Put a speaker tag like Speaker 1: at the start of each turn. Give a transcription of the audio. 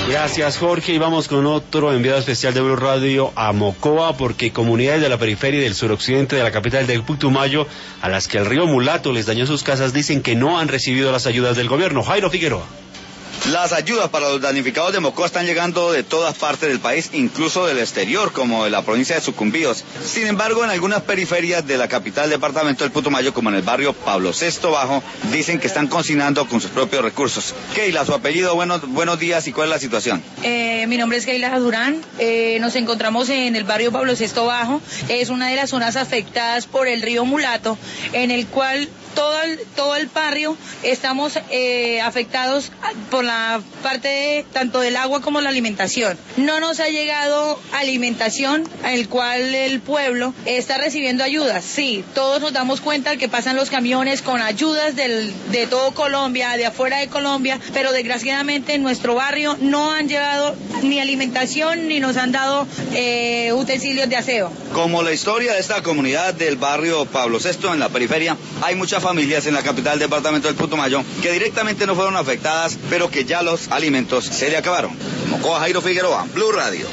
Speaker 1: Gracias, Jorge, y vamos con otro enviado especial de Blue Radio a Mocoa, porque comunidades de la periferia y del suroccidente de la capital del Putumayo, a las que el río Mulato les dañó sus casas, dicen que no han recibido las ayudas del gobierno. Jairo Figueroa.
Speaker 2: Las ayudas para los damnificados de Mocoa están llegando de todas partes del país, incluso del exterior, como de la provincia de Sucumbíos. Sin embargo, en algunas periferias de la capital departamento del Putumayo, como en el barrio Pablo VI Bajo, dicen que están consignando con sus propios recursos. Keila, su apellido, buenos días, ¿y cuál es la situación?
Speaker 3: Mi nombre es Keila Durán, nos encontramos en el barrio Pablo VI Bajo, es una de las zonas afectadas por el río Mulato, en el cual todo el barrio estamos afectados por la parte tanto del agua como la alimentación. No nos ha llegado alimentación, el cual el pueblo está recibiendo ayudas. Sí, todos nos damos cuenta que pasan los camiones con ayudas de todo Colombia, de afuera de Colombia, pero desgraciadamente en nuestro barrio no han llegado ni alimentación ni nos han dado utensilios de aseo.
Speaker 2: Como la historia de esta comunidad del barrio Pablo VI en la periferia, hay muchas familias en la capital departamento del Putumayo que directamente no fueron afectadas, pero que ya los alimentos se le acabaron. Mocoa, Jairo Figueroa, Blue Radio.